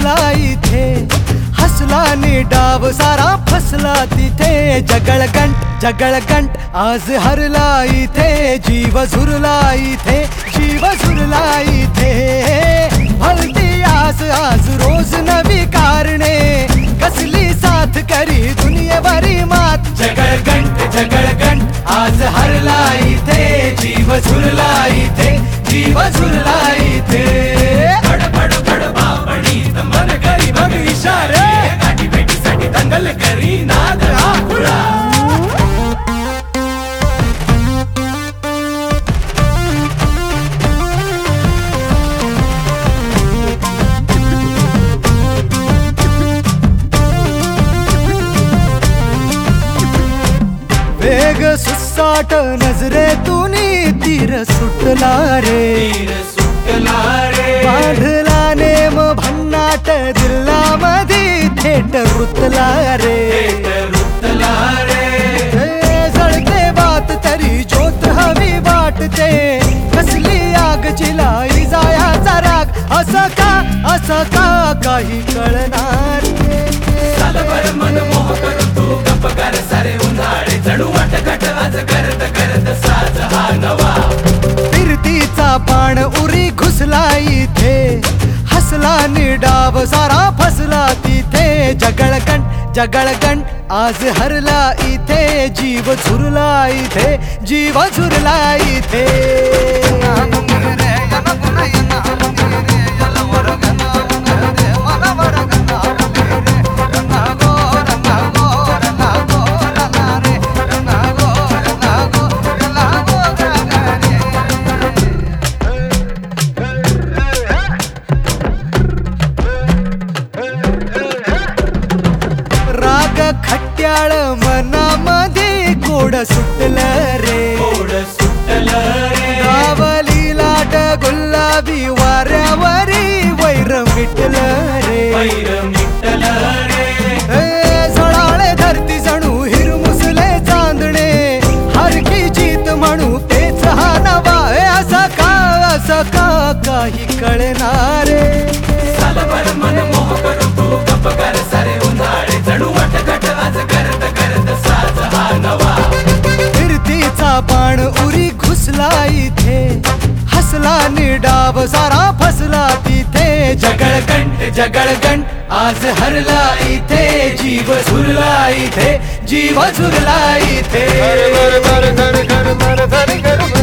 घुसला इथे, हसला नि डाव सारा फसला तिथे. जगळगंट आज हरला इथे, जीव झुरला इथे, जीव झुरला इथे. भलती आस आज रोज नवी कारणे, कसली साथ करी दुनियेवरी मात. जगळगंट आज हरला इथे, जीव झुरला इथे, जीव झुरला इथे. बड बापणी मन करी बघ इशारे, गाठी भेटीसाठी दंगल करी नाद आकुळा. वेग सुसाट नजरेतून तीर सुटला रे, बांधला नेम भन्नाट दिलामधी थेट रुतला रे. जळते बात तरी ज्योत हवी वाटते, कसली आग चिलाई जायाचा राग. असं का काही कळणार. मन मोह करू तू गप्प कर सारे उन्हाळे, जणू वाटघाट आज करत करत साज हा नवा. फिरतीचा बाण उरी घुसला इथे, हसला नि डाव सारा फसला तिथे. जगळगंट आज हरला इथे, जीव झुरला इथे, जीव झुरला इथे. खट्याळ मनामध्ये गोड सुटलं रे, गावली लाट गुलाबी वाऱ्यावरी वैर मिटलं रे. झळाळे धरती जणू हिरमुसले चांदणे, हरकी जीत म्हणू तेच हा नवा. असं का काही कळणार. मन मोह करू तू गप्प कर सारे उन्हाळे, जणू वाटघाट आज करत करत साज हा नवा. फिरतीचा बाण उरी घुसला इथे, हसला नि डाव सारा फसला तिथे. जगळगंट आज हरला इथे, जीव झुरला इथे, जीव झुरला इथे.